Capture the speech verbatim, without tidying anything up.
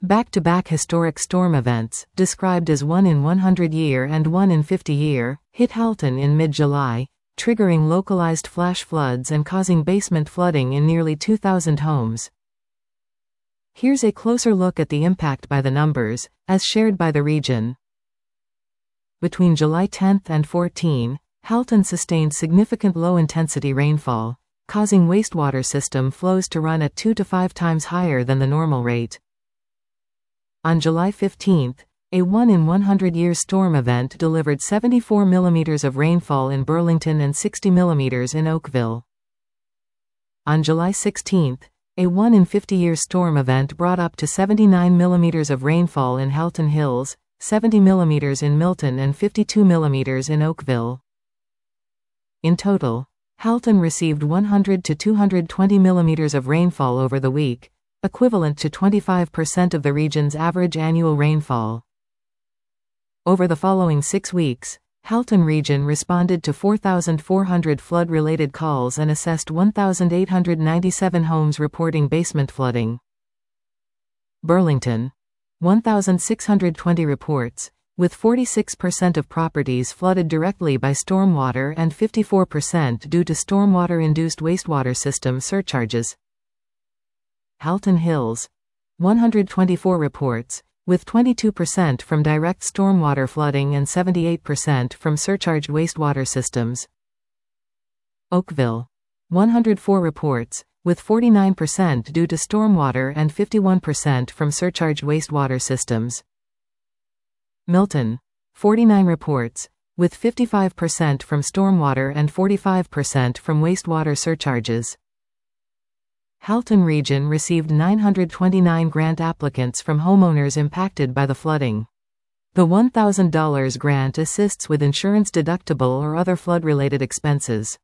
Back-to-back historic storm events, described as one in one hundred year and one in fifty year, hit Halton in mid-July, triggering localized flash floods and causing basement flooding in nearly two thousand homes. Here's a closer look at the impact by the numbers, as shared by the region. Between July tenth and fourteenth, Halton sustained significant low-intensity rainfall, causing wastewater system flows to run at two to five times higher than the normal rate. On July fifteenth, a one in one hundred year storm event delivered seventy-four millimeters of rainfall in Burlington and sixty millimeters in Oakville. On July sixteenth, a one in fifty year storm event brought up to seventy-nine millimeters of rainfall in Halton Hills, seventy millimeters in Milton and fifty-two millimeters in Oakville. In total, Halton received one hundred to two hundred twenty millimeters of rainfall over the week, equivalent to twenty-five percent of the region's average annual rainfall. Over the following six weeks, Halton region responded to four thousand four hundred flood-related calls and assessed one thousand eight hundred ninety-seven homes reporting basement flooding. Burlington, one thousand six hundred twenty reports, with forty-six percent of properties flooded directly by stormwater and fifty-four percent due to stormwater-induced wastewater system surcharges. Halton Hills, one hundred twenty-four reports, with twenty-two percent from direct stormwater flooding and seventy-eight percent from surcharged wastewater systems. Oakville, one hundred four reports, with forty-nine percent due to stormwater and fifty-one percent from surcharged wastewater systems. Milton, forty-nine reports, with fifty-five percent from stormwater and forty-five percent from wastewater surcharges. Halton region received nine hundred twenty-nine grant applicants from homeowners impacted by the flooding. The one thousand dollar grant assists with insurance deductible or other flood-related expenses.